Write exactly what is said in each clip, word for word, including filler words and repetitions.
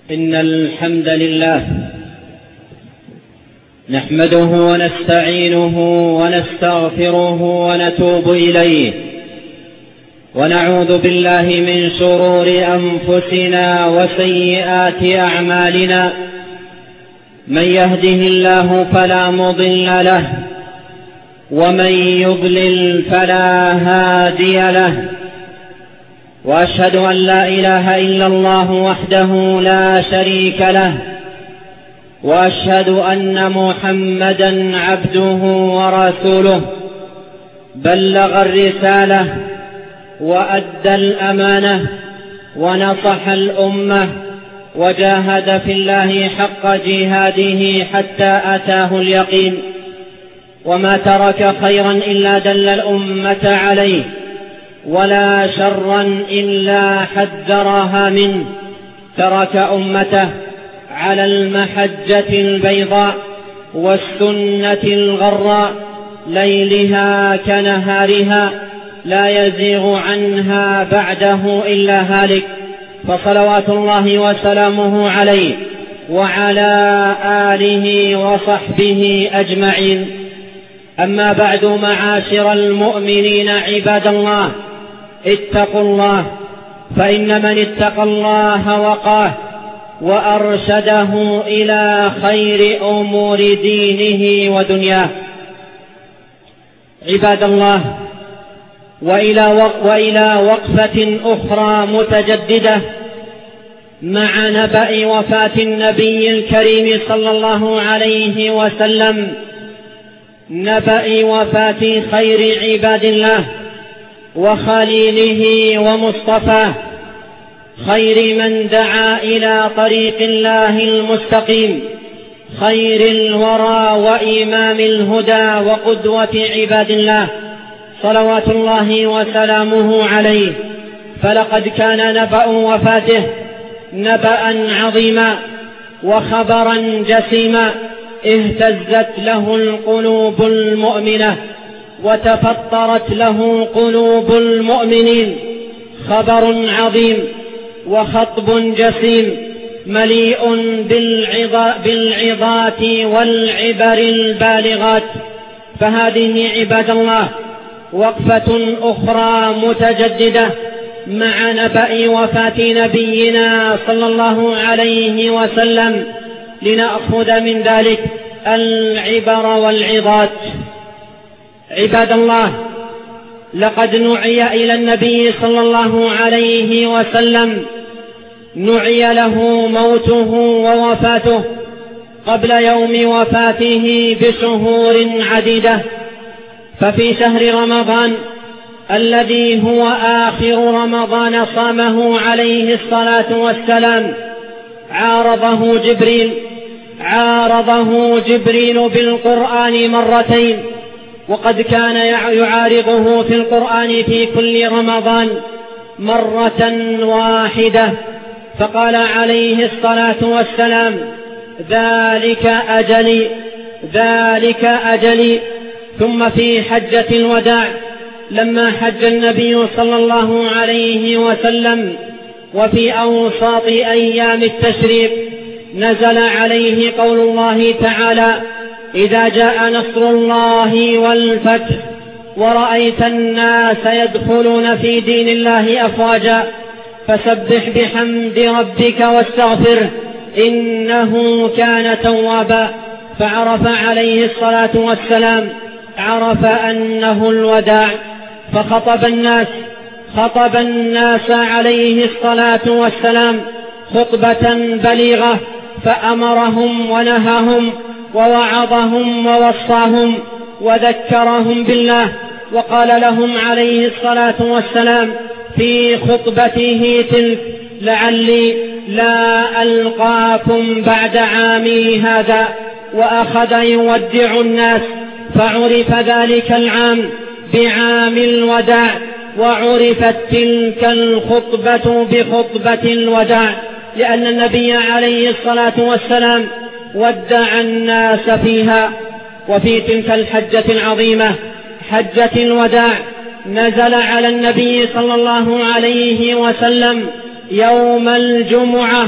إن الحمد لله نحمده ونستعينه ونستغفره ونتوب إليه، ونعوذ بالله من شرور أنفسنا وسيئات أعمالنا. من يهده الله فلا مضل له، ومن يضلل فلا هادي له. وأشهد أن لا إله إلا الله وحده لا شريك له، وأشهد أن محمدا عبده ورسوله، بلغ الرسالة وأدى الأمانة ونصح الأمة، وجاهد في الله حق جهاده حتى أتاه اليقين. وما ترك خيرا إلا دل الأمة عليه، ولا شرا إلا حذرها منه. ترك أمته على المحجة البيضاء والسنة الغراء، ليلها كنهارها، لا يزيغ عنها بعده إلا هالك. فصلوات الله وسلامه عليه وعلى آله وصحبه أجمعين. أما بعد، معاشر المؤمنين عباد الله، اتقوا الله، فإن من اتقى الله وقاه وأرشده إلى خير أمور دينه ودنياه. عباد الله، وإلى وإلى وقفة أخرى متجددة مع نبأ وفاة النبي الكريم صلى الله عليه وسلم، نبأ وفاة خير عباد الله وخليله ومصطفاه، خير من دعا إلى طريق الله المستقيم، خير الورى وإمام الهدى وقدوة عباد الله، صلوات الله وسلامه عليه. فلقد كان نبأ وفاته نبأ عظيما وخبرا جسيما، اهتزت له القلوب المؤمنة وتفطرت له قلوب المؤمنين. خبر عظيم وخطب جسيم مليء بالعظات والعبر البالغات. فهذه عباد الله وقفة أخرى متجددة مع نبأ وفاة نبينا صلى الله عليه وسلم، لنأخذ من ذلك العبر والعظات. عباد الله، لقد نعي إلى النبي صلى الله عليه وسلم، نعي له موته ووفاته قبل يوم وفاته بشهور عديدة. ففي شهر رمضان الذي هو آخر رمضان صامه عليه الصلاة والسلام، عارضه جبريل عارضه جبريل بالقرآن مرتين، وقد كان يعارضه في القرآن في كل رمضان مرة واحدة. فقال عليه الصلاة والسلام: ذلك أجلي ذلك أجلي. ثم في حجة الوداع لما حج النبي صلى الله عليه وسلم وفي أوساط أيام التشريق، نزل عليه قول الله تعالى: إذا جاء نصر الله والفتح ورأيت الناس يدخلون في دين الله أفواجا فسبح بحمد ربك واستغفره إنه كان توابا. فعرف عليه الصلاة والسلام عرف أنه الوداع، فخطب الناس خطب الناس عليه الصلاة والسلام خطبة بليغة، فأمرهم ونهاهم ووعظهم ووصاهم وذكرهم بالله، وقال لهم عليه الصلاة والسلام في خطبته تلك: لعلي لا ألقاكم بعد عامي هذا. وأخذ يودع الناس، فعرف ذلك العام بعام الوداع، وعرفت تلك الخطبة بخطبة الوداع، لأن النبي عليه الصلاة والسلام ودع الناس فيها. وفي تلك الحجة العظيمة حجة الوداع نزل على النبي صلى الله عليه وسلم يوم الجمعة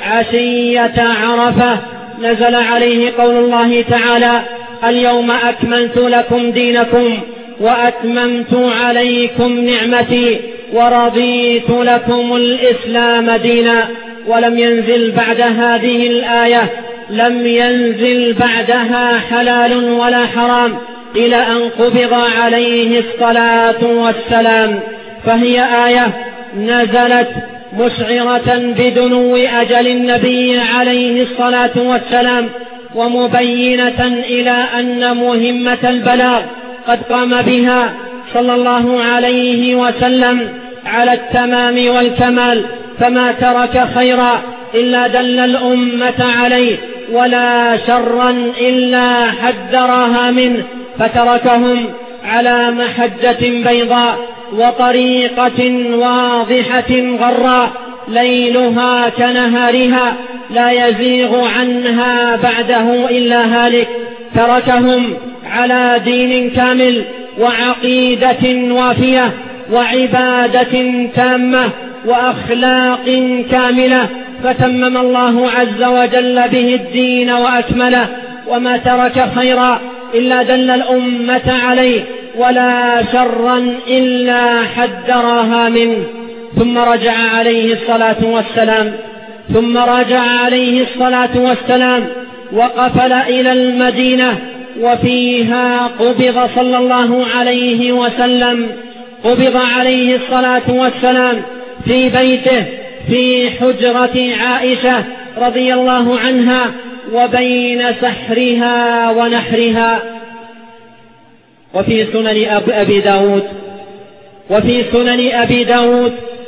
عشية عرفة نزل عليه قول الله تعالى: اليوم أكملت لكم دينكم وأتممت عليكم نعمتي ورضيت لكم الإسلام دينا. ولم ينزل بعد هذه الآية لم ينزل بعدها حلال ولا حرام إلى أن قبض عليه الصلاة والسلام، فهي آية نزلت مشعرة بدنو أجل النبي عليه الصلاة والسلام، ومبينة إلى أن مهمة البلاغ قد قام بها صلى الله عليه وسلم على التمام والكمال، فما ترك خيرا إلا دل الأمة عليه، ولا شرا إلا حذرها منه، فتركهم على محجة بيضاء وطريقة واضحة غراء ليلها كنهارها لا يزيغ عنها بعده إلا هالك. تركهم على دين كامل وعقيدة وافية وعبادة تامة وأخلاق كاملة، فتمم الله عز وجل به الدين وأكمله، وما ترك خيرا إلا دل الأمة عليه، ولا شرا إلا حذرها منه. ثم رجع عليه الصلاة والسلام ثم رجع عليه الصلاة والسلام وقفل إلى المدينة، وفيها قبض صلى الله عليه وسلم قبض عليه الصلاة والسلام في بيته في حجرة عائشة رضي الله عنها وبين سحرها ونحرها. وفي سنن أبي داود وفي سنن أبي داود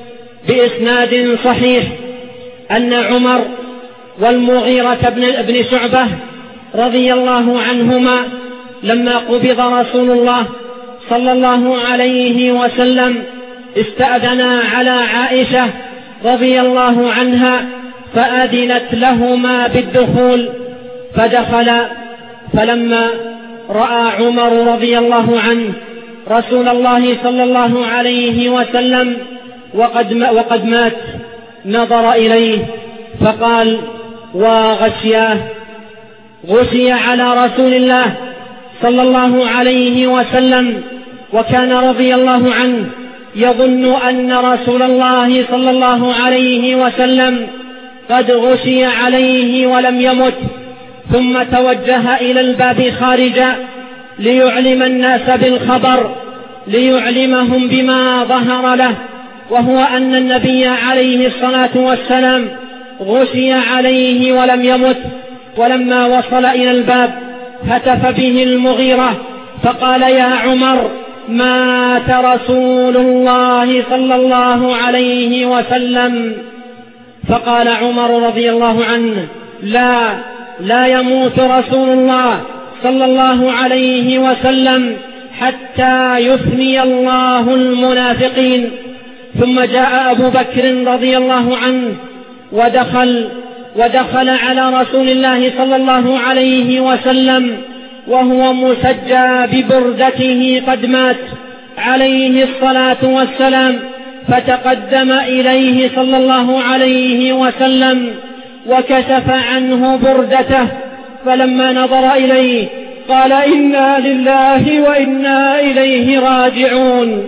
بإسناد صحيح أن عمر والمغيرة بن شعبة رضي الله عنهما لما قبض رسول الله صلى الله عليه وسلم استأذنا على عائشة رضي الله عنها فأذنت لهما بالدخول، فدخل، فلما رأى عمر رضي الله عنه رسول الله صلى الله عليه وسلم وقد, وقد مات نظر إليه فقال: وغشياه غشي على رسول الله صلى الله عليه وسلم. وكان رضي الله عنه يظن أن رسول الله صلى الله عليه وسلم قد غشي عليه ولم يمت، ثم توجه إلى الباب خارجا ليعلم الناس بالخبر ليعلمهم بما ظهر له، وهو أن النبي عليه الصلاة والسلام غشي عليه ولم يمت. ولما وصل إلى الباب هتف به المغيرة فقال: يا عمر، مات رسول الله صلى الله عليه وسلم. فقال عمر رضي الله عنه: لا لا يموت رسول الله صلى الله عليه وسلم حتى يثني الله المنافقين. ثم جاء أبو بكر رضي الله عنه ودخل ودخل على رسول الله صلى الله عليه وسلم وهو مسجى ببردته قد مات عليه الصلاة والسلام، فتقدم إليه صلى الله عليه وسلم وكشف عنه بردته، فلما نظر إليه قال: إنا لله وإنا إليه راجعون.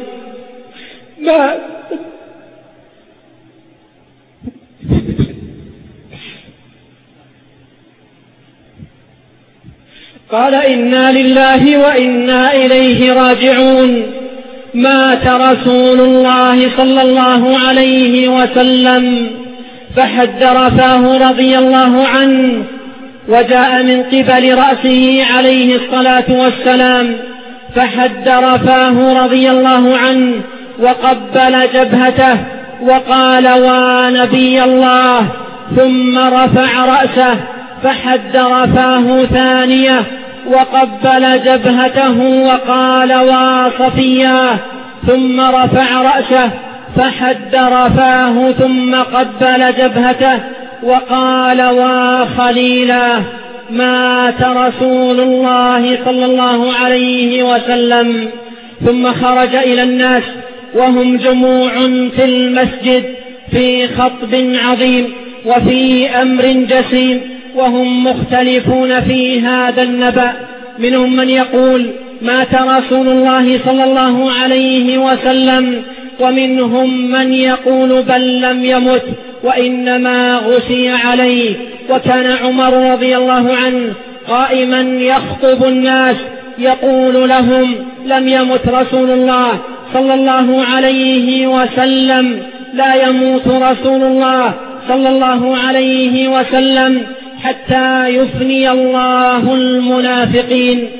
ما قال: إنا لله وإنا إليه راجعون. مات رسول الله صلى الله عليه وسلم فحذر فاه رضي الله عنه، وجاء من قبل رأسه عليه الصلاة والسلام فحذر فاه رضي الله عنه وقبل جبهته وقال: ونبي الله. ثم رفع رأسه فحذر فاه ثانية وقبل جبهته وقال: وصفياه. ثم رفع رأسه فحذر فاه ثم قبل جبهته وقال: وخليلاه. مات رسول الله صلى الله عليه وسلم. ثم خرج إلى الناس وهم جموع في المسجد في خطب عظيم، وفي أمر جسيم، وهم مختلفون في هذا النبأ. منهم من يقول مات رسول الله صلى الله عليه وسلم، ومنهم من يقول بل لم يمت وإنما غشي عليه. وكان عمر رضي الله عنه قائما يخطب الناس يقول لهم لم يمت رسول الله صلى الله عليه وسلم، لا يموت رسول الله صلى الله عليه وسلم حتى يفني الله المنافقين.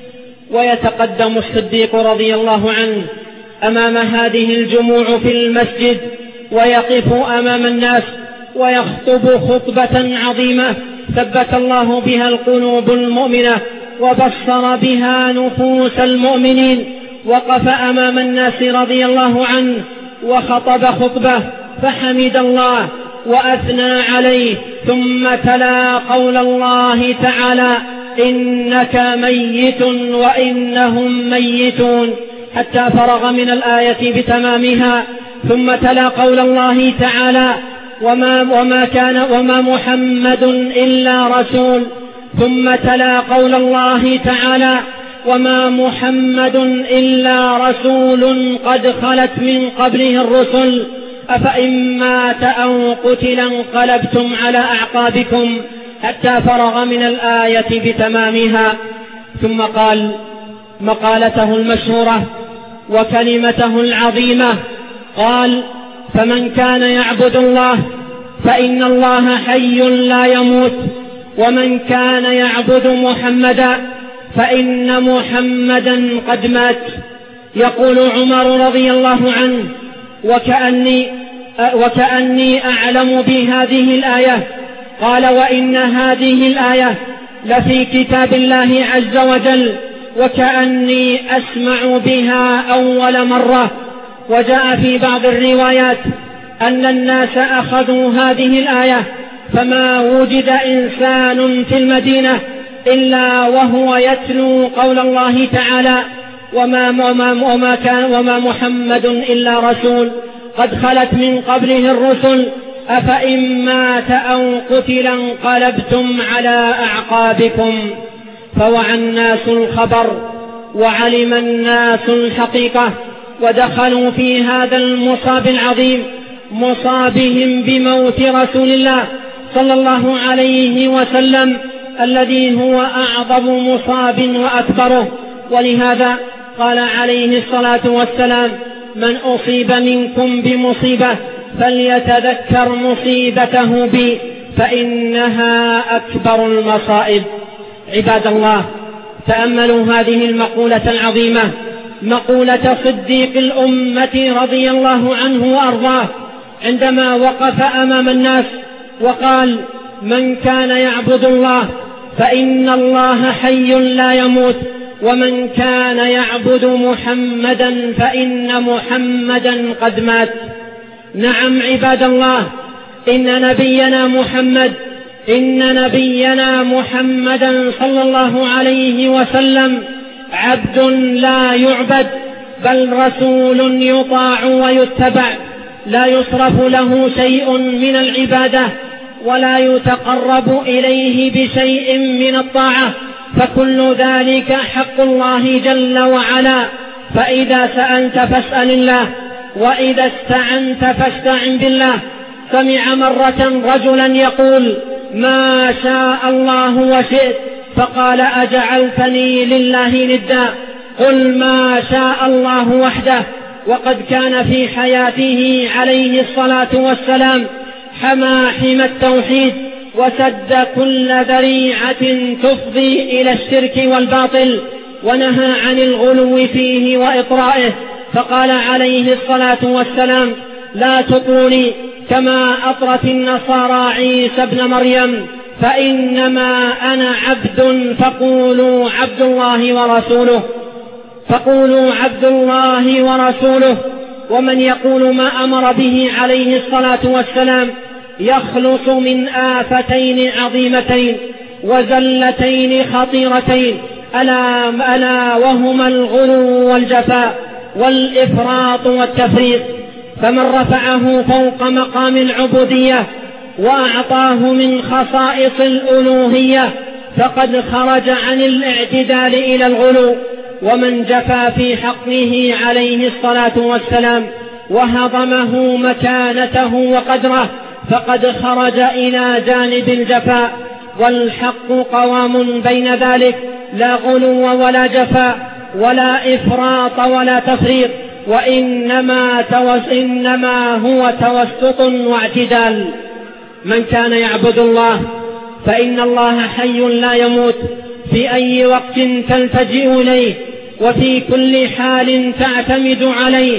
ويتقدم الصديق رضي الله عنه أمام هذه الجموع في المسجد، ويقف أمام الناس ويخطب خطبة عظيمة ثبت الله بها القلوب المؤمنة وبصر بها نفوس المؤمنين. وقف أمام الناس رضي الله عنه وخطب خطبة فحمد الله وأثنى عليه، ثم تلا قول الله تعالى إنك ميت وإنهم ميتون، حتى فرغ من الآية بتمامها. ثم تلا قول الله تعالى وما, وما كان وما محمد إلا رسول. ثم تلا قول الله تعالى وما محمد إلا رسول قد خلت من قبله الرسل أفإن مات أو قتل انقلبتم على أعقابكم، حتى فرغ من الآية بتمامها. ثم قال مقالته المشهورة وكلمته العظيمة، قال فمن كان يعبد الله فإن الله حي لا يموت، ومن كان يعبد محمدا فإن محمدا قد مات. يقول عمر رضي الله عنه وكأني, وكأني أعلم بهذه الآية، قال وإن هذه الآية لفي كتاب الله عز وجل، وكأني أسمع بها أول مرة. وجاء في بعض الروايات أن الناس أخذوا هذه الآية فما وجد إنسان في المدينة إلا وهو يتلو قول الله تعالى وما, وما, وما, كان وما محمد إلا رسول قد خلت من قبله الرسل أفإن مات أو قتل انقلبتم على أعقابكم. فوعى الناس الخبر وعلم الناس الحقيقة، ودخلوا في هذا المصاب العظيم مصابهم بموت رسول الله صلى الله عليه وسلم، الذي هو أعظم مصاب وأكبره. ولهذا قال عليه الصلاة والسلام من أصيب منكم بمصيبة فليتذكر مصيبته بي فإنها أكبر المصائب. عباد الله، تأملوا هذه المقولة العظيمة، مقولة صديق الأمة رضي الله عنه وأرضاه، عندما وقف أمام الناس وقال من كان يعبد الله فإن الله حي لا يموت، ومن كان يعبد محمدا فإن محمدا قد مات. نعم عباد الله، إن نبينا محمد إن نبينا محمدا صلى الله عليه وسلم عبد لا يعبد، بل رسول يطاع ويتبع، لا يصرف له شيء من العبادة ولا يتقرب إليه بشيء من الطاعة، فكل ذلك حق الله جل وعلا. فإذا سألت فاسأل الله، وإذا استعنت فاستعن بالله. سمع مرة رجلا يقول ما شاء الله وشئت، فقال أجعلتني لله ندا؟ قل ما شاء الله وحده. وقد كان في حياته عليه الصلاة والسلام حمى حمى التوحيد وسد كل ذريعة تفضي إلى الشرك والباطل، ونهى عن الغلو فيه وإطرائه. فقال عليه الصلاة والسلام لا تطروني كما أطرت النصارى عيسى ابن مريم، فإنما أنا عبد فقولوا عبد الله ورسوله فقولوا عبد الله ورسوله. ومن يقول ما أمر به عليه الصلاة والسلام يخلص من آفتين عظيمتين وزلتين خطيرتين، ألا, ألا وهما الغلو والجفاء والإفراط والتفريط. فمن رفعه فوق مقام العبودية وأعطاه من خصائص الألوهية فقد خرج عن الاعتدال إلى الغلو. ومن جفى في حقه عليه الصلاة والسلام وهضمه مكانته وقدره فقد خرج إلى جانب الجفاء. والحق قوام بين ذلك، لا غلو ولا جفاء ولا إفراط ولا تفريط، وإنما توس إنما هو توسط واعتدال. من كان يعبد الله فإن الله حي لا يموت، في أي وقت تلتجئ إليه وفي كل حال تعتمد عليه،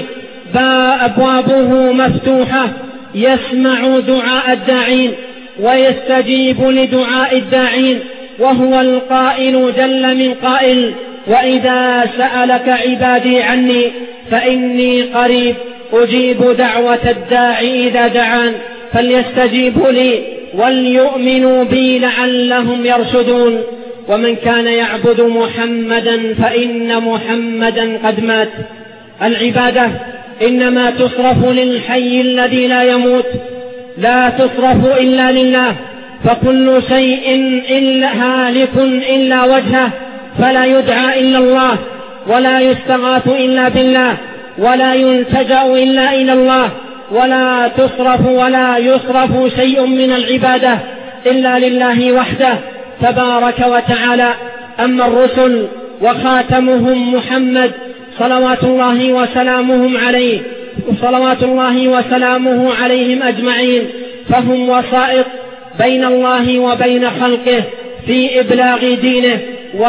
أبوابه مفتوحة، يسمع دعاء الداعين ويستجيب لدعاء الداعين، وهو القائل جل من قائل: وإذا سألك عبادي عني فإني قريب أجيب دعوة الداعي إذا دعان فليستجيبوا لي وليؤمنوا بي لعلهم يرشدون. ومن كان يعبد محمدا فإن محمدا قد مات. العبادة إنما تصرف للحي الذي لا يموت، لا تصرف إلا لله، فكل شيء إلا هالك إلا وجهه، فلا يدعى إلا الله، ولا يستغاث إلا بالله، ولا يلتجأ إلا إلى الله، ولا تصرف ولا يصرف شيء من العبادة إلا لله وحده تبارك وتعالى. أما الرسل وخاتمهم محمد صلوات الله وسلامهم عليه صلوات الله وسلامه عليهم أجمعين، فهم وسائط بين الله وبين خلقه في إبلاغ دينه،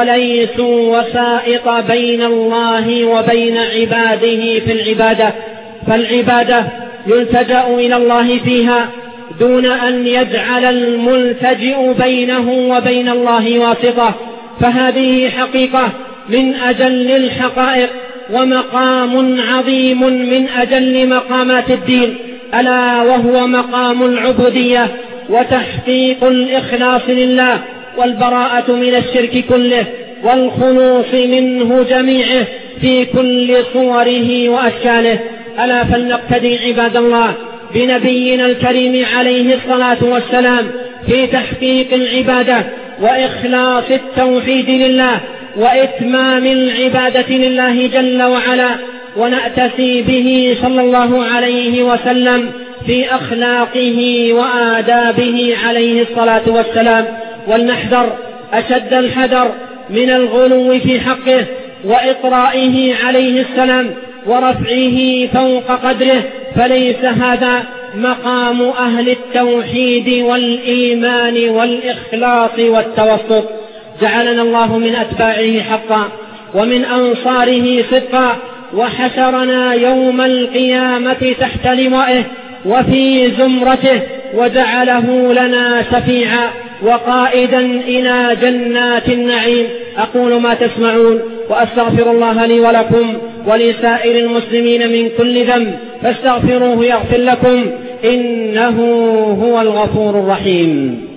وليسوا وسائط بين الله وبين عباده في العبادة. فالعبادة يلتجأ إلى الله فيها دون أن يجعل الملتجئ بينه وبين الله واسطة، فهذه حقيقة من أجل الحقائق ومقام عظيم من أجل مقامات الدين، ألا وهو مقام العبودية وتحقيق الإخلاص لله والبراءة من الشرك كله والخلوص منه جميعه في كل صوره وأشكاله. ألا فلنقتدي عباد الله بنبينا الكريم عليه الصلاة والسلام في تحقيق العبادة وإخلاص التوحيد لله وإتمام العبادة لله جل وعلا، ونأتسي به صلى الله عليه وسلم في أخلاقه وآدابه عليه الصلاة والسلام. ولنحذر أشد الحذر من الغلو في حقه وإطرائه عليه السلام ورفعه فوق قدره، فليس هذا مقام أهل التوحيد والإيمان والإخلاص والتوسط. جعلنا الله من أتباعه حقا ومن أنصاره صدقا، وحشرنا يوم القيامة تحت لوائه وفي زمرته، وجعله لنا شفيعا وقائدا إلى جنات النعيم. أقول ما تسمعون وأستغفر الله لي ولكم ولسائر المسلمين من كل ذنب فاستغفروه يغفر لكم، إنه هو الغفور الرحيم.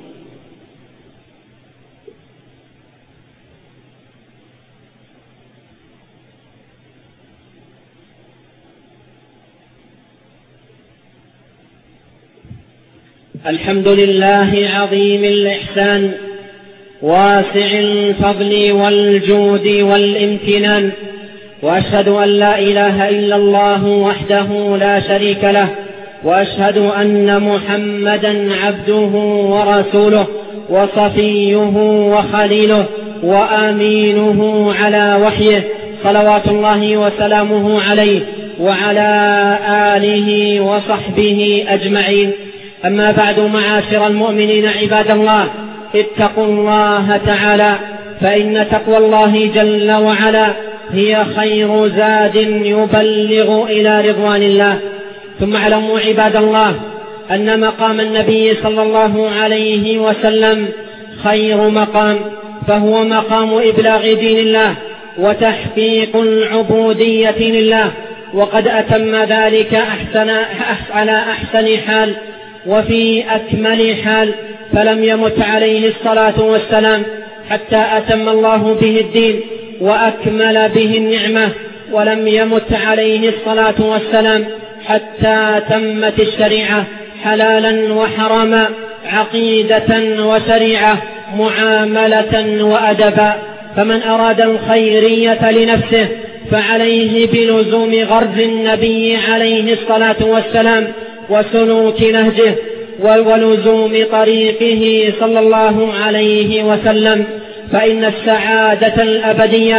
الحمد لله عظيم الإحسان واسع الفضل والجود والامتنان، وأشهد أن لا إله إلا الله وحده لا شريك له، وأشهد أن محمدا عبده ورسوله وصفيه وخليله وأمينه على وحيه، صلوات الله وسلامه عليه وعلى آله وصحبه أجمعين. أما بعد، معاشر المؤمنين عباد الله، اتقوا الله تعالى، فإن تقوى الله جل وعلا هي خير زاد يبلغ إلى رضوان الله. ثم اعلموا عباد الله أن مقام النبي صلى الله عليه وسلم خير مقام، فهو مقام إبلاغ دين الله وتحقيق العبودية لله، وقد أتم ذلك أحسن على أحسن حال وفي أكمل حال، فلم يمت عليه الصلاة والسلام حتى أتم الله به الدين وأكمل به النعمة، ولم يمت عليه الصلاة والسلام حتى تمت الشريعة، حلالا وحراما، عقيدة وشريعة، معاملة وأدبا. فمن أراد الخيرية لنفسه فعليه بلزوم غرز النبي عليه الصلاة والسلام وسلوك نهجه ولزوم طريقه صلى الله عليه وسلم، فإن السعادة الأبدية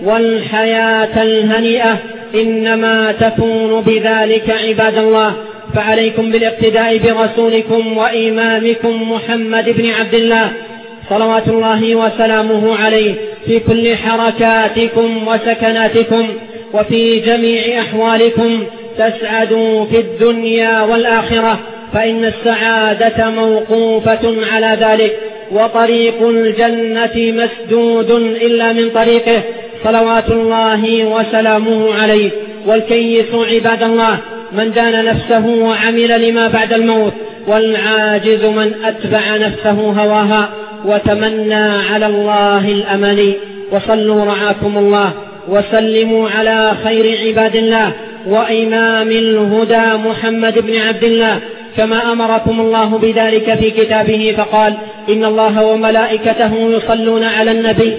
والحياة الهنيئة إنما تكون بذلك عباد الله. فعليكم بالاقتداء برسولكم وإمامكم محمد بن عبد الله صلوات الله وسلامه عليه في كل حركاتكم وسكناتكم وفي جميع أحوالكم، تسعدوا في الدنيا والآخرة، فإن السعادة موقوفة على ذلك، وطريق الجنة مسدود إلا من طريقه صلوات الله وسلامه عليه. والكيس عباد الله من دان نفسه وعمل لما بعد الموت، والعاجز من أتبع نفسه هواها وتمنى على الله الأماني. وصلوا رعاكم الله وسلموا على خير عباد الله وإمام الهدى محمد بن عبد الله كما أمركم الله بذلك في كتابه، فقال: إن الله وملائكته يصلون على النبي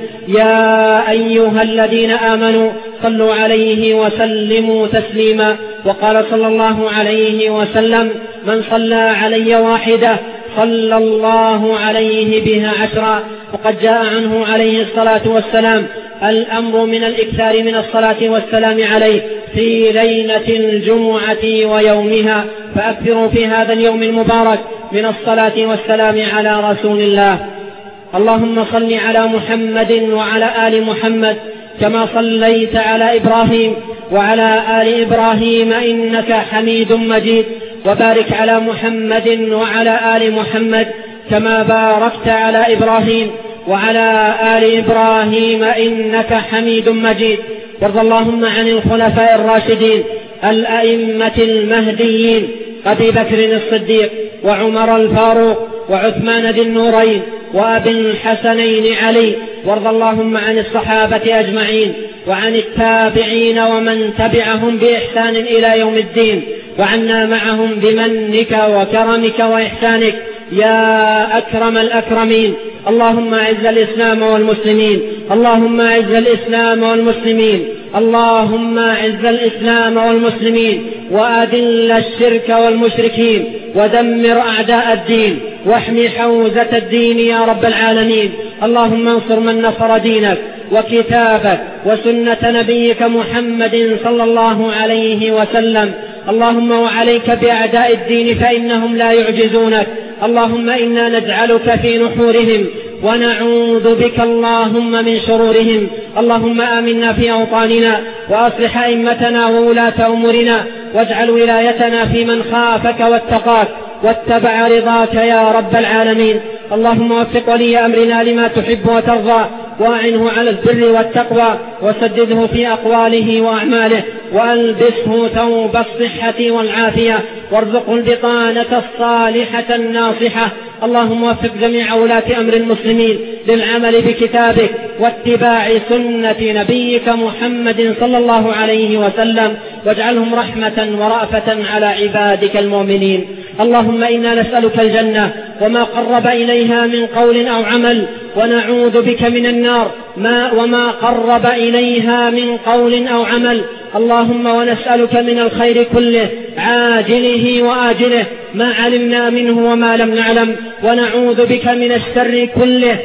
يا أيها الذين آمنوا صلوا عليه وسلموا تسليما. وقال صلى الله عليه وسلم: من صلى علي واحدة صلى الله عليه بها عشرا. وقد جاء عنه عليه الصلاة والسلام الأمر من الإكثار من الصلاة والسلام عليه في ليلة الجمعة ويومها، فأكثروا في هذا اليوم المبارك من الصلاة والسلام على رسول الله. اللهم صل على محمد وعلى آل محمد كما صليت على إبراهيم وعلى آل إبراهيم إنك حميد مجيد، وبارك على محمد وعلى آل محمد كما باركت على إبراهيم وعلى آل إبراهيم إنك حميد مجيد. وارض اللهم عن الخلفاء الراشدين الأئمة المهديين أبي بكر الصديق وعمر الفاروق وعثمان ذي النورين وأبي الحسنين علي. وارض اللهم عن الصحابة أجمعين وعن التابعين ومن تبعهم بإحسان إلى يوم الدين، وعنا معهم بمنك وكرمك وإحسانك يا أكرم الأكرمين. اللهم أعز الإسلام والمسلمين، اللهم أعز الإسلام والمسلمين، اللهم أعز الإسلام والمسلمين، وأذل الشرك والمشركين، ودمر أعداء الدين، واحمي حوزة الدين يا رب العالمين. اللهم انصر من نصر دينك وكتابك وسنة نبيك محمد صلى الله عليه وسلم. اللهم وعليك بأعداء الدين فإنهم لا يعجزونك. اللهم إنا نجعلك في نحورهم ونعوذ بك اللهم من شرورهم. اللهم آمنا في أوطاننا وأصلح أئمتنا وولاة أمورنا، واجعل ولايتنا في من خافك واتقاك واتبع رضاك يا رب العالمين. اللهم وفق ولي أمرنا لما تحب وترضى، وأعنه على البر والتقوى، وسدده في أقواله وأعماله، وألبسه ثوب الصحة والعافية، وارزقه البطانة الصالحة الناصحة. اللهم وفق جميع ولاة أمر المسلمين للعمل بكتابك واتباع سنة نبيك محمد صلى الله عليه وسلم، واجعلهم رحمة ورأفة على عبادك المؤمنين. اللهم إنا نسألك الجنة وما قرب إليها من قول أو عمل، ونعوذ بك من النار ما وما قرب إليها من قول أو عمل. اللهم ونسألك من الخير كله عاجله وآجله ما علمنا منه وما لم نعلم، ونعوذ بك من الشر كله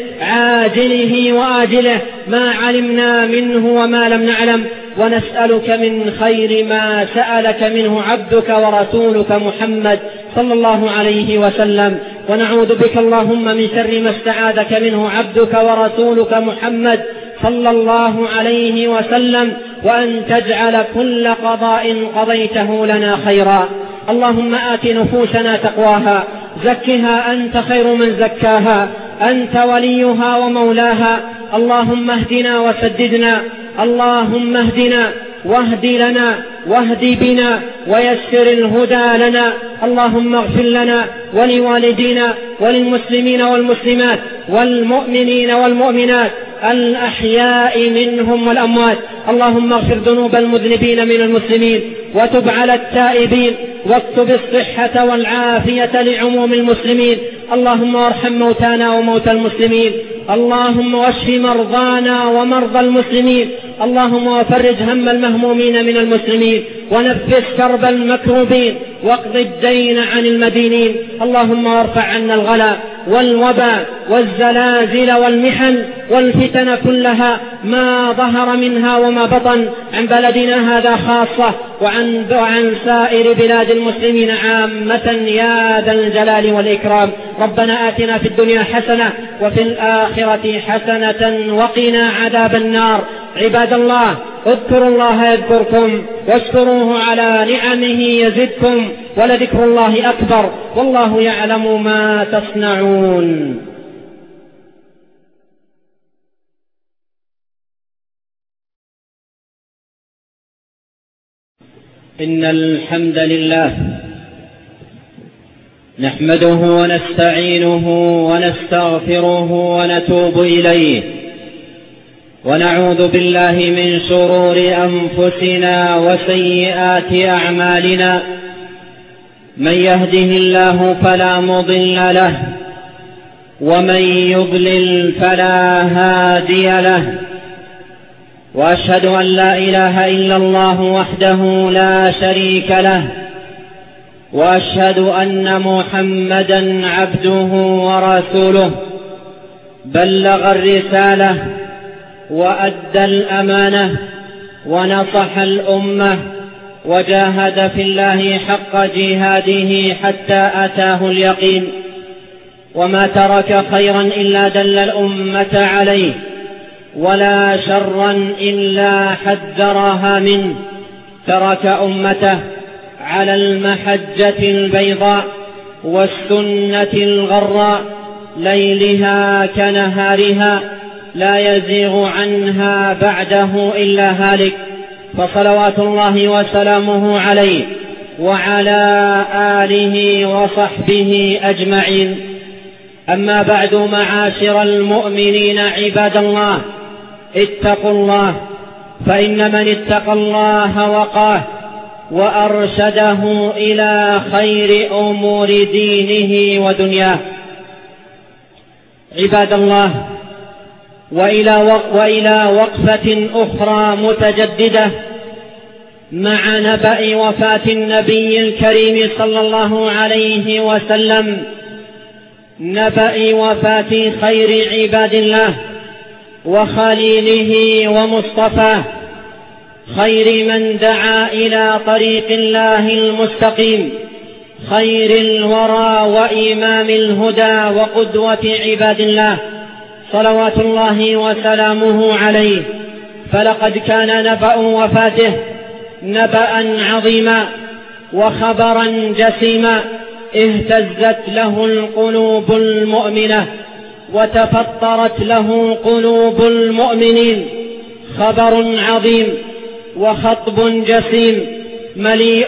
عاجله وآجله ما علمنا منه وما لم نعلم، ونسألك من خير ما سألك منه عبدك ورسولك محمد صلى الله عليه وسلم، ونعوذ بك اللهم من شر ما استعاذك منه عبدك ورسولك محمد صلى الله عليه وسلم، وأن تجعل كل قضاء قضيته لنا خيرا. اللهم آت نفوسنا تقواها، زكها أنت خير من زكاها، أنت وليها ومولاها. اللهم اهدنا وسددنا، اللهم اهدنا واهد لنا واهد بنا ويسر الهدى لنا. اللهم اغفر لنا ولوالدينا وللمسلمين والمسلمات والمؤمنين والمؤمنات الأحياء منهم والأموات. اللهم اغفر ذنوب المذنبين من المسلمين وتب على التائبين واكتب الصحة والعافية لعموم المسلمين. اللهم ارحم موتانا وموتى المسلمين. اللهم واشف مرضانا ومرضى المسلمين. اللهم وفرج هم المهمومين من المسلمين ونفس كرب المكروبين واقض الدين عن المدينين. اللهم ارفع عنا الغلا والوباء والزلازل والمحن والفتن كلها ما ظهر منها وما بطن عن بلدنا هذا خاصة وعن, وعن سائر بلاد المسلمين عامة يا ذا الجلال والإكرام. ربنا آتنا في الدنيا حسنة وفي الآخرة حسنة وقنا عذاب النار. عباد الله، اذكروا الله يذكركم واشكروه على نعمه يزدكم ولذكر الله أكبر والله يعلم ما تصنعون. إن الحمد لله نحمده ونستعينه ونستغفره ونتوب إليه ونعوذ بالله من شرور أنفسنا وسيئات أعمالنا. من يهده الله فلا مضل له ومن يضلل فلا هادي له. وأشهد أن لا إله إلا الله وحده لا شريك له وأشهد أن محمدا عبده ورسوله بلغ الرسالة وأدى الأمانة ونصح الأمة وجاهد في الله حق جهاده حتى أتاه اليقين. وما ترك خيرا إلا دل الأمة عليه ولا شرا إلا حذرها منه. ترك أمته على المحجة البيضاء والسنة الغراء ليلها كنهارها لا يزيغ عنها بعده إلا هالك. فصلوات الله وسلامه عليه وعلى آله وصحبه أجمعين. أما بعد، معاشر المؤمنين عباد الله، اتقوا الله، فإن من اتقى الله وقاه وأرشده إلى خير أمور دينه ودنياه. عباد الله، وإلى وإلى وقفة أخرى متجددة مع نبأ وفاة النبي الكريم صلى الله عليه وسلم، نبأ وفاة خير عباد الله وخليله ومصطفاه، خير من دعا إلى طريق الله المستقيم، خير الورى وإمام الهدى وقدوة عباد الله صلوات الله وسلامه عليه. فلقد كان نبأ وفاته نبأ عظيما وخبرا جسيما اهتزت له القلوب المؤمنة وتفطرت له قلوب المؤمنين. خبر عظيم وخطب جسيم مليء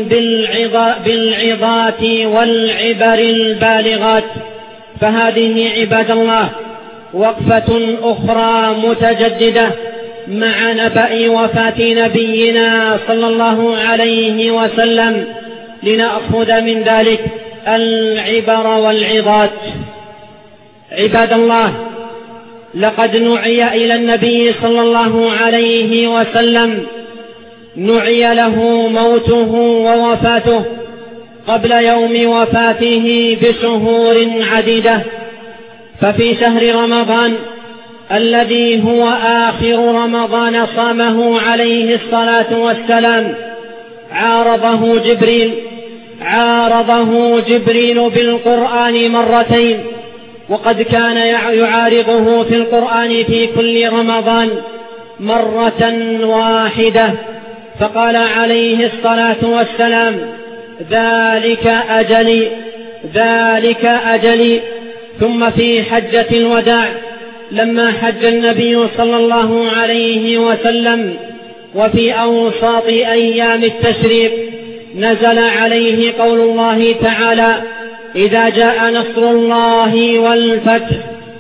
بالعظات والعبر البالغات. فهذه عباد الله وقفة أخرى متجددة مع نبأ وفاة نبينا صلى الله عليه وسلم لنأخذ من ذلك العبر والعظات. عباد الله، لقد نعي إلى النبي صلى الله عليه وسلم، نعي له موته ووفاته قبل يوم وفاته بشهور عديدة. ففي شهر رمضان الذي هو آخر رمضان صامه عليه الصلاة والسلام عارضه جبريل عارضه جبريل بالقرآن مرتين، وقد كان يعارضه في القرآن في كل رمضان مرة واحدة. فقال عليه الصلاة والسلام: ذلك أجلي ذلك أجلي. ثم في حجة الوداع لما حج النبي صلى الله عليه وسلم وفي أوساط أيام التشريق نزل عليه قول الله تعالى: إذا جاء نصر الله والفتح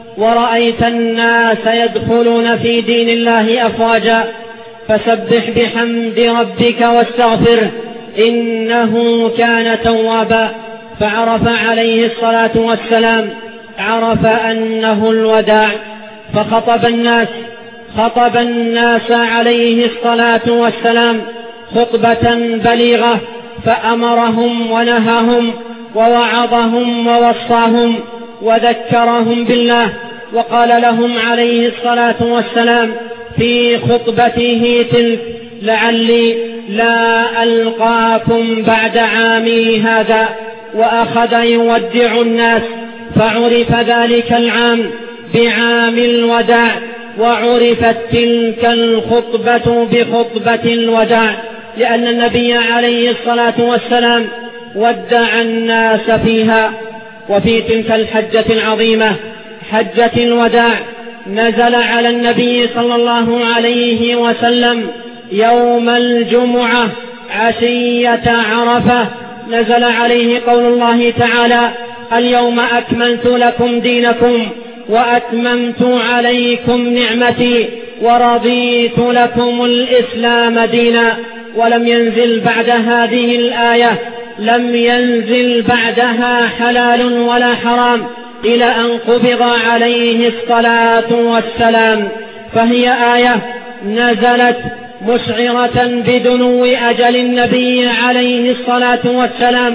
ورأيت الناس يدخلون في دين الله أفواجا فسبح بحمد ربك واستغفره إنه كان توابا. فعرف عليه الصلاة والسلام عرف أنه الوداع فخطب الناس خطب الناس عليه الصلاة والسلام خطبة بليغة فأمرهم ونهاهم ووعظهم ووصاهم وذكرهم بالله، وقال لهم عليه الصلاة والسلام في خطبته تلك: لعلي لا ألقاكم بعد عامي هذا. وأخذ يودع الناس فعرف ذلك العام بعام الوداع، وعرفت تلك الخطبة بخطبة الوداع، لأن النبي عليه الصلاة والسلام ودع الناس فيها. وفي تلك الحجة العظيمة حجة الوداع نزل على النبي صلى الله عليه وسلم يوم الجمعة عشية عرفة، نزل عليه قول الله تعالى: اليوم أكملت لكم دينكم وأتممت عليكم نعمتي ورضيت لكم الإسلام دينا. ولم ينزل بعد هذه الآية لم ينزل بعدها حلال ولا حرام إلى أن قبض عليه الصلاة والسلام، فهي آية نزلت مشعرة بدنو أجل النبي عليه الصلاة والسلام،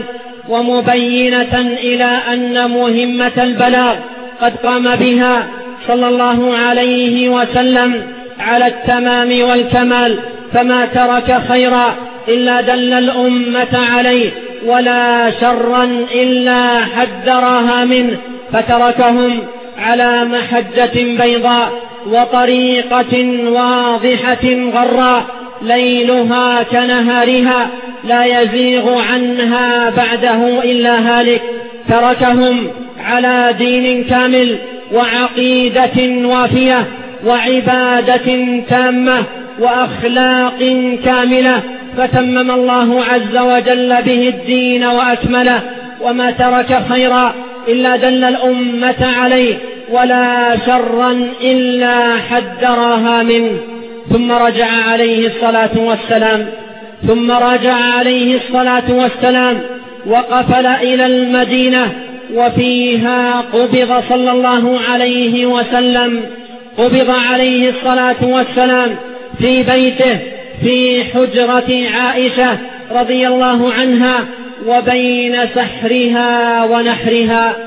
ومبينة إلى أن مهمة البلاغ قد قام بها صلى الله عليه وسلم على التمام والكمال، فما ترك خيرا إلا دل الأمة عليه ولا شرا إلا حذرها منه، فتركهم على محجة بيضاء وطريقة واضحة غراء ليلها كنهارها لا يزيغ عنها بعده إلا هالك. تركهم على دين كامل وعقيدة وافية وعبادة تامة وأخلاق كاملة، فتمم الله عز وجل به الدين وأكمله، وما ترك خيرا إلا دل الأمة عليه ولا شرا إلا حذرها منه. ثم رجع عليه الصلاة والسلام ثم رجع عليه الصلاة والسلام وقفل إلى المدينة، وفيها قبض صلى الله عليه وسلم قبض عليه الصلاة والسلام في بيته في حجرة عائشة رضي الله عنها وبين سحرها ونحرها.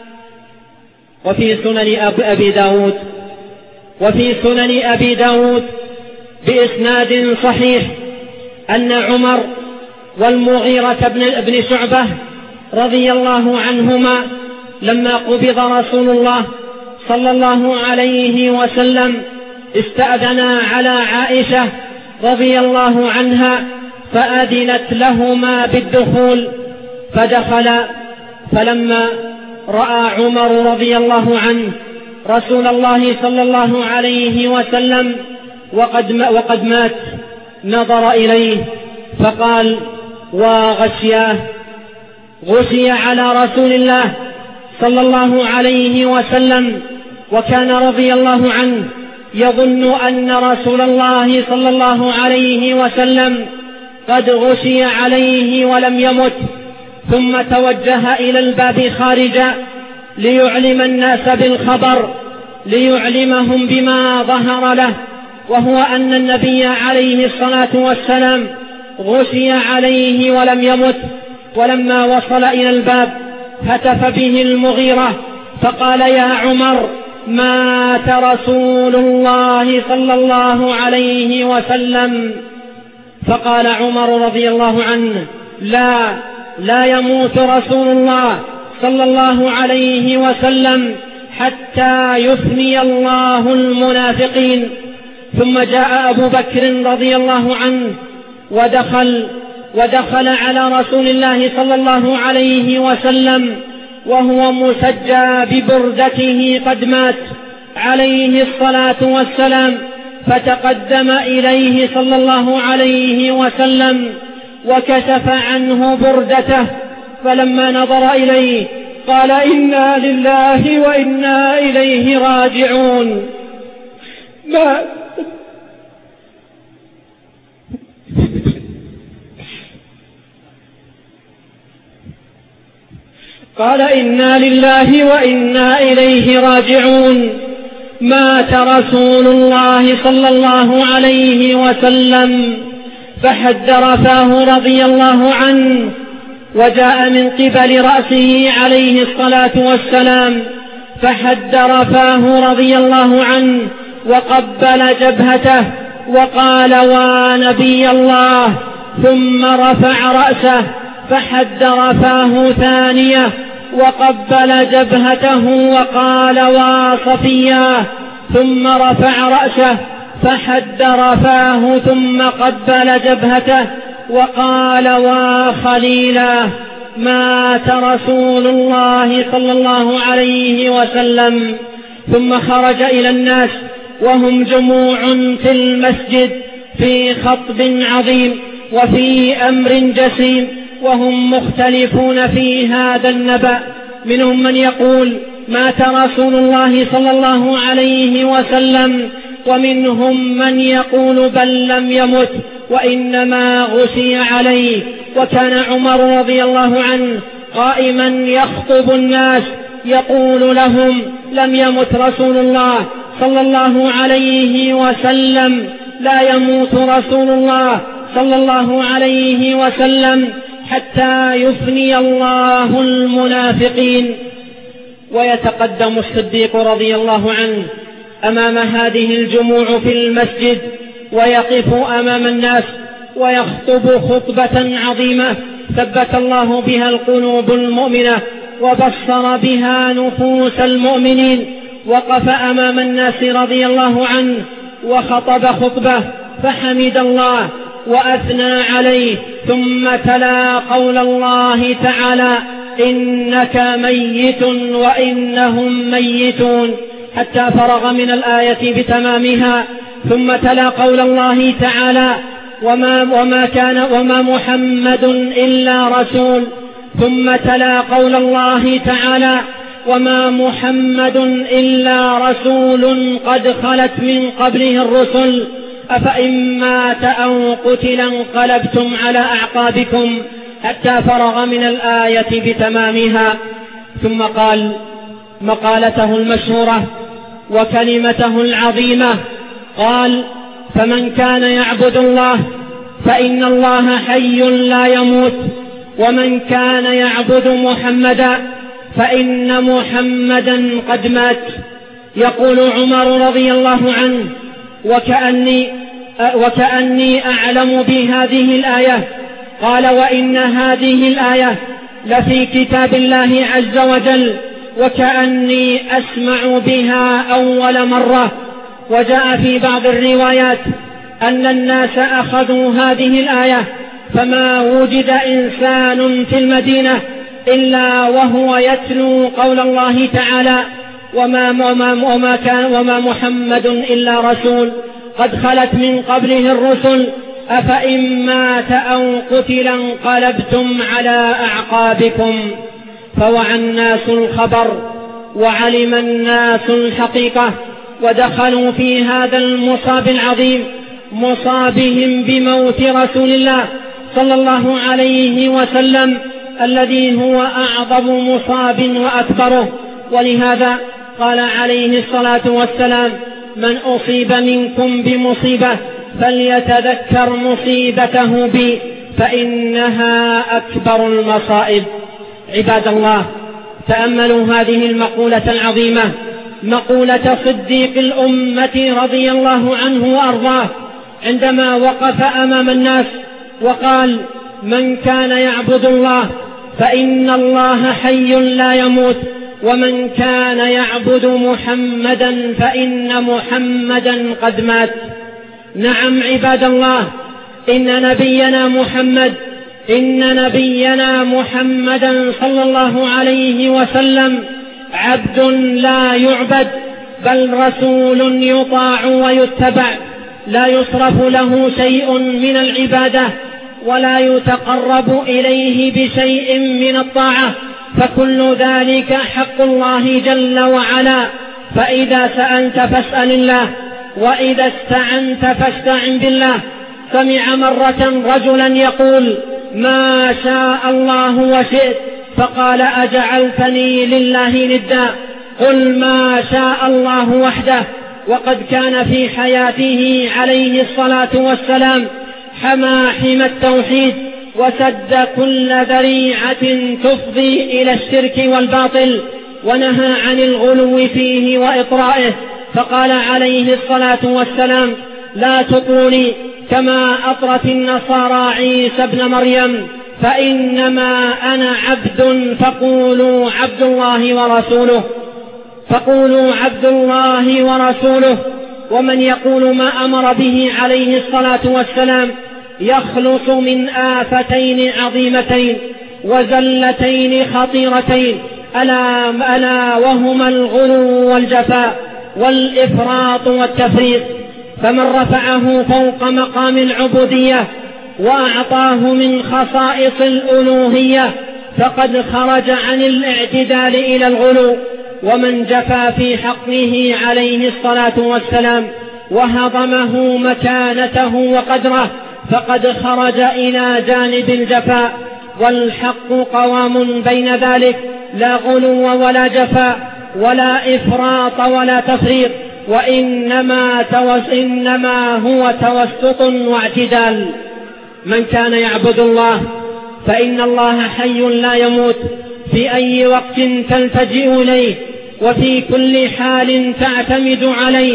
وفي سنن أبي داود وفي سنن أبي داود بإسناد صحيح أن عمر والمغيرة بن شعبة رضي الله عنهما لما قبض رسول الله صلى الله عليه وسلم استأذنا على عائشة رضي الله عنها فأذنت لهما بالدخول، فدخل، فلما رأى عمر رضي الله عنه رسول الله صلى الله عليه وسلم وقد, وقد مات نظر إليه فقال: وغشياه غشي على رسول الله صلى الله عليه وسلم. وكان رضي الله عنه يظن أن رسول الله صلى الله عليه وسلم قد غشي عليه ولم يمت، ثم توجه إلى الباب خارجا ليعلم الناس بالخبر ليعلمهم بما ظهر له، وهو أن النبي عليه الصلاة والسلام غشي عليه ولم يمت. ولما وصل إلى الباب هتف به المغيرة فقال: يا عمر، مات رسول الله صلى الله عليه وسلم. فقال عمر رضي الله عنه: لا لا يموت رسول الله صلى الله عليه وسلم حتى يثني الله المنافقين. ثم جاء أبو بكر رضي الله عنه ودخل ودخل على رسول الله صلى الله عليه وسلم وهو مسجى ببردته قد مات عليه الصلاة والسلام، فتقدم إليه صلى الله عليه وسلم وكشف عنه بردته، فلما نظر إليه قال إنا لله وإنا إليه راجعون. ما قال إنا لله وإنا إليه راجعون. مات رسول الله صلى الله عليه وسلم فحد رفاه رضي الله عنه، وجاء من قبل رأسه عليه الصلاة والسلام فحد رفاه رضي الله عنه وقبل جبهته وقال: ونبي الله. ثم رفع رأسه فحد رفاه ثانية وقبل جبهته وقال: وصفياه. ثم رفع رأسه فحد رفاه ثم قبل جبهته وقال: وخليلاه. مات رسول الله صلى الله عليه وسلم. ثم خرج إلى الناس وهم جموع في المسجد في خطب عظيم وفي أمر جسيم، وهم مختلفون في هذا النبأ. منهم من يقول: مات رسول الله صلى الله عليه وسلم، ومنهم من يقول: بل لم يمت وإنما غشي عليه. وكان عمر رضي الله عنه قائما يخطب الناس يقول لهم: لم يمت رسول الله صلى الله عليه وسلم، لا يموت رسول الله صلى الله عليه وسلم حتى يفني الله المنافقين. ويتقدم الصديق رضي الله عنه أمام هذه الجموع في المسجد، ويقف أمام الناس ويخطب خطبة عظيمة ثبت الله بها القلوب المؤمنة وبصر بها نفوس المؤمنين. وقف أمام الناس رضي الله عنه وخطب خطبة فحمد الله وأثنى عليه، ثم تلا قول الله تعالى: إنك ميت وإنهم ميتون، حتى فرغ من الآية بتمامها. ثم تلا قول الله تعالى: وما, وما كان وما محمد إلا رسول. ثم تلا قول الله تعالى: وما محمد إلا رسول قد خلت من قبله الرسل، أفإن مات أو قتل انقلبتم على أعقابكم، حتى فرغ من الآية بتمامها. ثم قال مقالته المشهورة وكلمته العظيمة، قال: فمن كان يعبد الله فإن الله حي لا يموت، ومن كان يعبد محمدا فإن محمدا قد مات. يقول عمر رضي الله عنه: وكأني, وكأني أعلم بهذه الآية. قال: وإن هذه الآية لفي كتاب الله عز وجل، وكأني أسمع بها أول مرة. وجاء في بعض الروايات أن الناس أخذوا هذه الآية فما وجد إنسان في المدينة إلا وهو يتلو قول الله تعالى: وما, وما, وما, كان وما محمد إلا رسول قد خلت من قبله الرسل، أفإن مات أو قتل انقلبتم على أعقابكم. فوعى الناس الخبر وعلم الناس الحقيقة، ودخلوا في هذا المصاب العظيم، مصابهم بموت رسول الله صلى الله عليه وسلم، الذي هو أعظم مصاب وأكبره. ولهذا قال عليه الصلاة والسلام: من أصيب منكم بمصيبة فليتذكر مصيبته بي فإنها أكبر المصائب. عباد الله، تأملوا هذه المقولة العظيمة، مقولة صديق الأمة رضي الله عنه وأرضاه، عندما وقف أمام الناس وقال: من كان يعبد الله فإن الله حي لا يموت، ومن كان يعبد محمدا فإن محمدا قد مات. نعم عباد الله، إن نبينا محمد إن نبينا محمدا صلى الله عليه وسلم عبد لا يعبد، بل رسول يطاع ويتبع، لا يصرف له شيء من العبادة ولا يتقرب إليه بشيء من الطاعة، فكل ذلك حق الله جل وعلا. فإذا سألت فاسأل الله، وإذا استعنت فاستعن بالله. سمع مرة رجلا يقول: ما شاء الله وشئت، فقال: أجعلتني لله ندا؟ قل ما شاء الله وحده. وقد كان في حياته عليه الصلاة والسلام حمى حمى التوحيد، وسد كل ذريعة تفضي إلى الشرك والباطل، ونهى عن الغلو فيه وإطرائه. فقال عليه الصلاة والسلام: لا تطروني كما أطرت النصارى عيسى ابن مريم، فإنما أنا عبد فقولوا عبد الله ورسوله، فقولوا عبد الله ورسوله. ومن يقول ما أمر به عليه الصلاة والسلام يخلص من آفتين عظيمتين وزلتين خطيرتين، ألا, ألا وهما الغلو والجفاء والإفراط والتفريط. فمن رفعه فوق مقام العبودية وأعطاه من خصائص الألوهية فقد خرج عن الاعتدال إلى الغلو. ومن جفى في حقه عليه الصلاة والسلام وهضمه مكانته وقدره فقد خرج إلى جانب الجفاء. والحق قوام بين ذلك، لا غلو ولا جفاء ولا إفراط ولا تفريط، وإنما توس إنما هو توسط واعتدال. من كان يعبد الله فإن الله حي لا يموت، في أي وقت تلتجئ إليه وفي كل حال تعتمد عليه.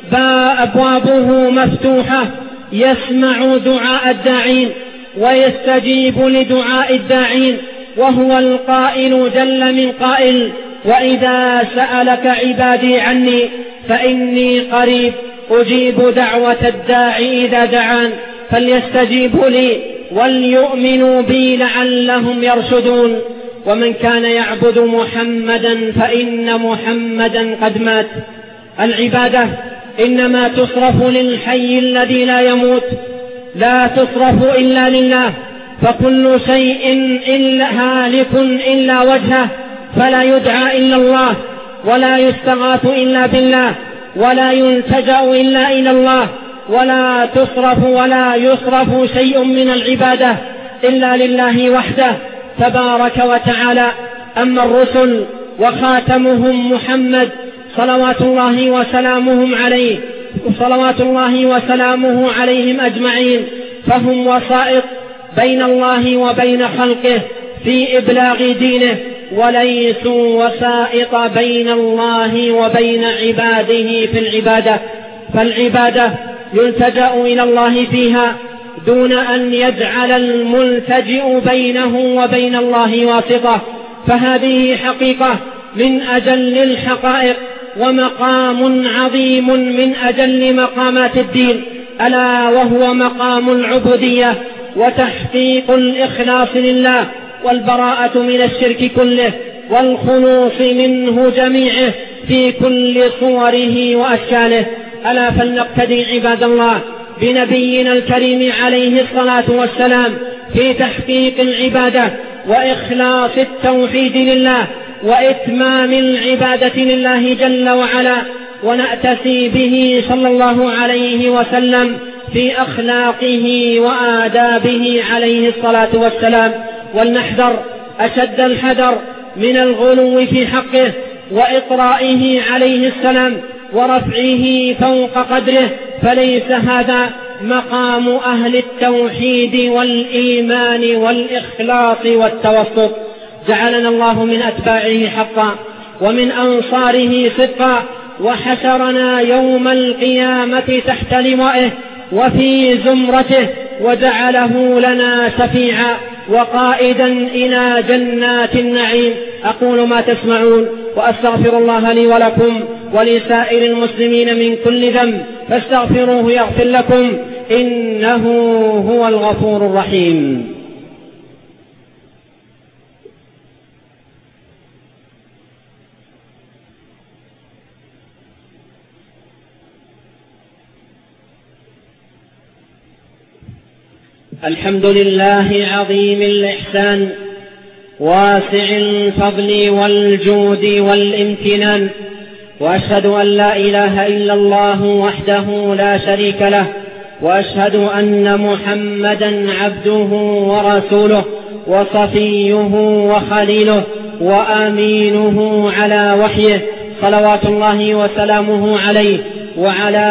أبوابه مفتوحة، يسمع دعاء الداعين ويستجيب لدعاء الداعين، وهو القائل جل من قائل: وإذا سألك عبادي عني فإني قريب أجيب دعوة الداعي إذا دعان، فليستجيبوا لي وليؤمنوا بي لعلهم يرشدون. ومن كان يعبد محمدا فإن محمدا قد مات. العبادة إنما تصرف للحي الذي لا يموت، لا تصرف إلا لله، فكل شيء إلا هالك إلا وجهه، فلا يدعى إلا الله، ولا يستغاث إلا بالله، ولا يلتجأ إلا إلى الله، ولا تصرف ولا يصرف شيء من العبادة إلا لله وحده تبارك وتعالى. أما الرسل وخاتمهم محمد صلوات الله وسلامهم عليه صلوات الله وسلامه عليهم أجمعين، فهم وسائط بين الله وبين خلقه في إبلاغ دينه، وليسوا وسائط بين الله وبين عباده في العبادة. فالعبادة يلتجأ إلى الله فيها دون أن يجعل الملتجئ بينه وبين الله واسطة، فهذه حقيقة من أجل الحقائق ومقام عظيم من أجل مقامات الدين، ألا وهو مقام العبودية وتحقيق الإخلاص لله والبراءة من الشرك كله والخلوص منه جميعه في كل صوره وأشكاله. ألا فلنقتدي عباد الله بنبينا الكريم عليه الصلاة والسلام في تحقيق العبادة وإخلاص التوحيد لله وإتمام العبادة لله جل وعلا، ونأتسي به صلى الله عليه وسلم في أخلاقه وآدابه عليه الصلاة والسلام. ولنحذر أشد الحذر من الغلو في حقه وإطرائه عليه السلام ورفعه فوق قدره، فليس هذا مقام أهل التوحيد والإيمان والإخلاص والتوسط. جعلنا الله من أتباعه حقا ومن أنصاره صدقا، وحشرنا يوم القيامة تحت لوائه وفي زمرته، وجعله لنا شفيعا وقائدا إلى جنات النعيم. أقول ما تسمعون وأستغفر الله لي ولكم ولسائر المسلمين من كل ذنب، فاستغفروه يغفر لكم، إنه هو الغفور الرحيم. الحمد لله عظيم الإحسان، واسع الفضل والجود والامتنان، وأشهد أن لا إله إلا الله وحده لا شريك له، وأشهد أن محمدا عبده ورسوله وصفيه وخليله وأمينه على وحيه، صلوات الله وسلامه عليه وعلى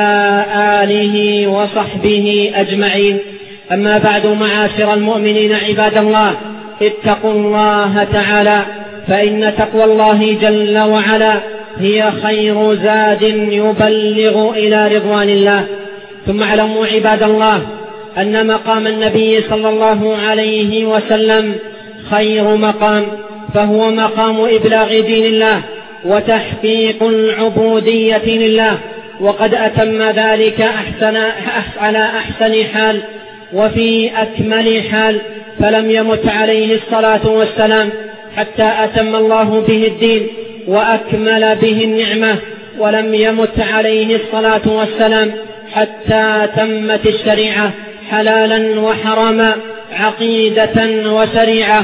آله وصحبه أجمعين. أما بعد، معاشر المؤمنين عباد الله، اتقوا الله تعالى، فإن تقوى الله جل وعلا هي خير زاد يبلغ إلى رضوان الله. ثم اعلموا عباد الله أن مقام النبي صلى الله عليه وسلم خير مقام، فهو مقام إبلاغ دين الله وتحقيق العبودية لله، وقد أتم ذلك أحسن على أحسن حال وفي أكمل حال، فلم يمت عليه الصلاة والسلام حتى أتم الله به الدين وأكمل به النعمة، ولم يمت عليه الصلاة والسلام حتى تمت الشريعة حلالا وحراما، عقيدة وشريعة،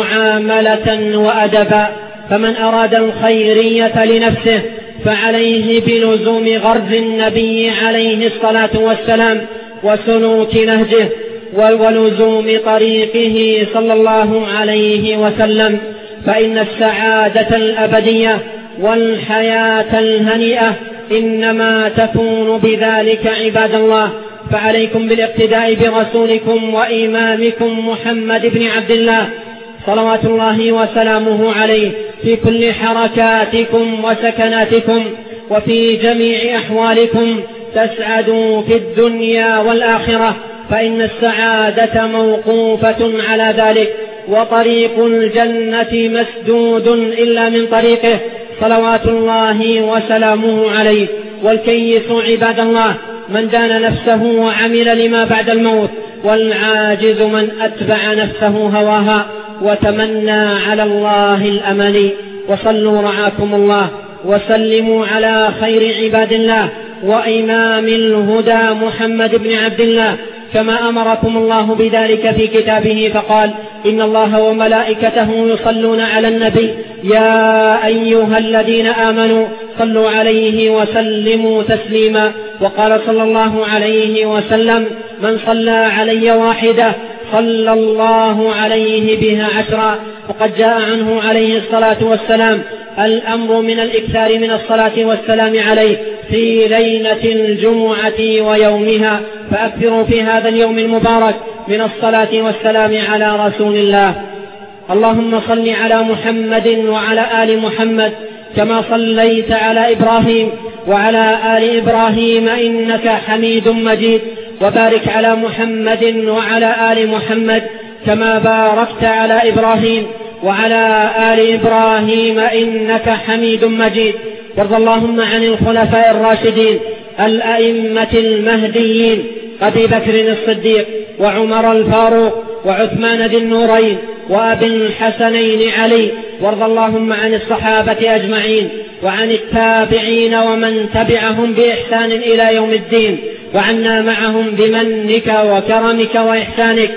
معاملة وأدبا. فمن أراد الخيرية لنفسه فعليه بلزوم غرز النبي عليه الصلاة والسلام وسلوك نهجه ولزوم طريقه صلى الله عليه وسلم، فإن السعادة الأبدية والحياة الهنيئة إنما تكون بذلك عباد الله. فعليكم بالاقتداء برسولكم وإمامكم محمد بن عبد الله صلوات الله وسلامه عليه في كل حركاتكم وسكناتكم وفي جميع أحوالكم، تسعدوا في الدنيا والآخرة، فإن السعادة موقوفة على ذلك، وطريق الجنة مسدود إلا من طريقه صلوات الله وسلامه عليه. والكيس عباد الله من دان نفسه وعمل لما بعد الموت، والعاجز من أتبع نفسه هواها وتمنى على الله الأماني. وصلوا رعاكم الله وسلموا على خير عباد الله وإمام الهدى محمد بن عبد الله، كما أمركم الله بذلك في كتابه فقال: إن الله وملائكته يصلون على النبي يا أيها الذين آمنوا صلوا عليه وسلموا تسليما. وقال صلى الله عليه وسلم: من صلى علي واحدة صلى الله عليه بها عشرا. وقد جاء عنه عليه الصلاة والسلام الأمر من الإكثار من الصلاة والسلام عليه في ليلة الجمعة ويومها، فأكثروا في هذا اليوم المبارك من الصلاة والسلام على رسول الله. اللهم صل على محمد وعلى آل محمد كما صليت على إبراهيم وعلى آل إبراهيم إنك حميد مجيد، وبارك على محمد وعلى آل محمد كما باركت على إبراهيم وعلى آل إبراهيم إنك حميد مجيد. وارض اللهم عن الخلفاء الراشدين الأئمة المهديين أبي بكر الصديق وعمر الفاروق وعثمان ذي النورين وأبي الحسنين علي. وارض اللهم عن الصحابة أجمعين وعن التابعين ومن تبعهم بإحسان إلى يوم الدين، وعنا معهم بمنك وكرمك وإحسانك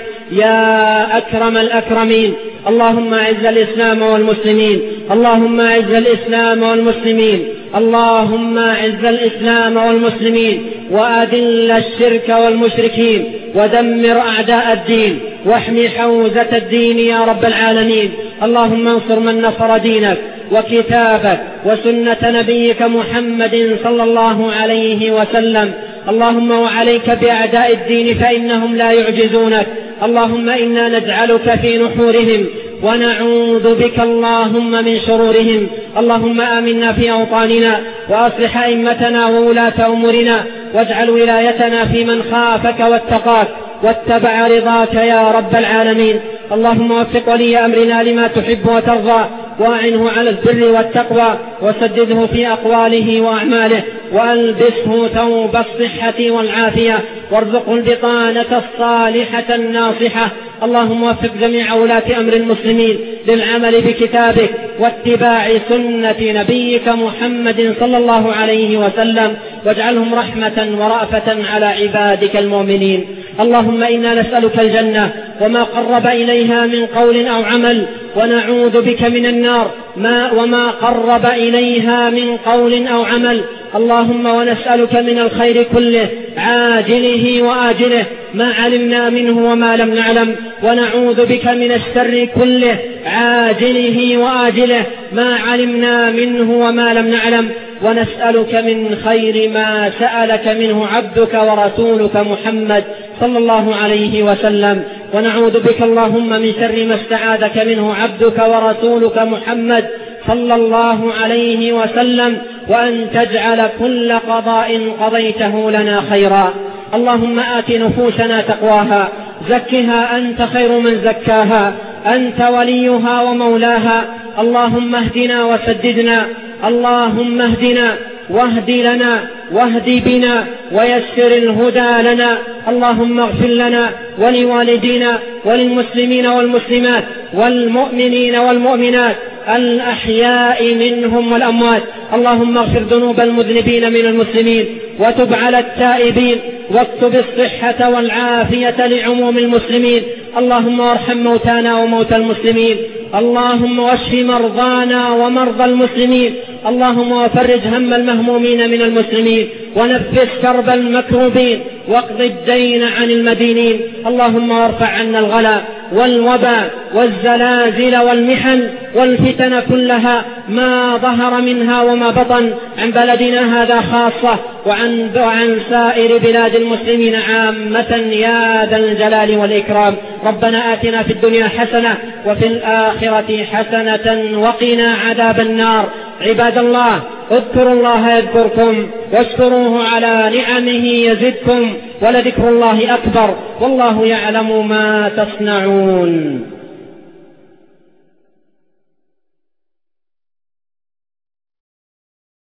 يا أكرم الأكرمين. اللهم أعز الإسلام والمسلمين، اللهم أعز الإسلام والمسلمين، اللهم أعز الإسلام والمسلمين، وأذل الشرك والمشركين، ودمر أعداء الدين، واحمي حوزة الدين يا رب العالمين. اللهم انصر من نصر دينك وكتابك وسنة نبيك محمد صلى الله عليه وسلم. اللهم وعليك بأعداء الدين فإنهم لا يعجزونك. اللهم إنا نجعلك في نحورهم ونعوذ بك اللهم من شرورهم. اللهم آمنا في أوطاننا وأصلح أئمتنا وولاة أمورنا، واجعل ولايتنا في من خافك واتقاك واتبع رضاك يا رب العالمين. اللهم وفق ولي أمرنا لما تحب وترضى، وأعنه على البر والتقوى، وسدده في أقواله وأعماله، وألبسه ثوب الصحة والعافية، وارزقه البطانة الصالحة الناصحة. اللهم وفق جميع ولاة أمر المسلمين للعمل بكتابك واتباع سنة نبيك محمد صلى الله عليه وسلم، واجعلهم رحمة ورأفة على عبادك المؤمنين. اللهم إنا نسألك الجنة وما قرب إليها من قول أو عمل، ونعوذ بك من النار ما وما قرب إليها من قول أو عمل. اللهم ونسألك من الخير كله عاجله وآجله ما علمنا منه وما لم نعلم، ونعوذ بك من الشر كله عاجله وآجله ما علمنا منه وما لم نعلم، ونسألك من خير ما سألك منه عبدك ورسولك محمد صلى الله عليه وسلم، ونعوذ بك اللهم من شر ما استعاذك منه عبدك ورسولك محمد صلى الله عليه وسلم، وأن تجعل كل قضاء قضيته لنا خيرا. اللهم آت نفوسنا تقواها، زكها أنت خير من زكاها، أنت وليها ومولاها. اللهم اهدنا وسددنا، اللهم اهدنا واهد لنا واهد بنا ويسر الهدى لنا. اللهم اغفر لنا ولوالدينا وللمسلمين والمسلمات والمؤمنين والمؤمنات الأحياء منهم والأموات. اللهم اغفر ذنوب المذنبين من المسلمين، وتب على التائبين، واكتب الصحة والعافية لعموم المسلمين. اللهم وارحم موتانا وموتى المسلمين، اللهم واشف مرضانا ومرضى المسلمين، اللهم وفرج هم المهمومين من المسلمين، ونفس كرب المكروبين، واقض الدين عن المدينين. اللهم وارفع عنا الغلا والوباء والزلازل والمحن والفتن كلها ما ظهر منها وما بطن عن بلدنا هذا خاصة، وعن, وعن سائر بلاد المسلمين عامة يا ذا الجلال والإكرام. ربنا آتنا في الدنيا حسنة وفي الآخرة حسنة وقنا عذاب النار. عباد الله، اذكروا الله يذكركم، واشكروه على نعمه يزدكم، ولذكر الله أكبر، والله يعلم ما تصنعون.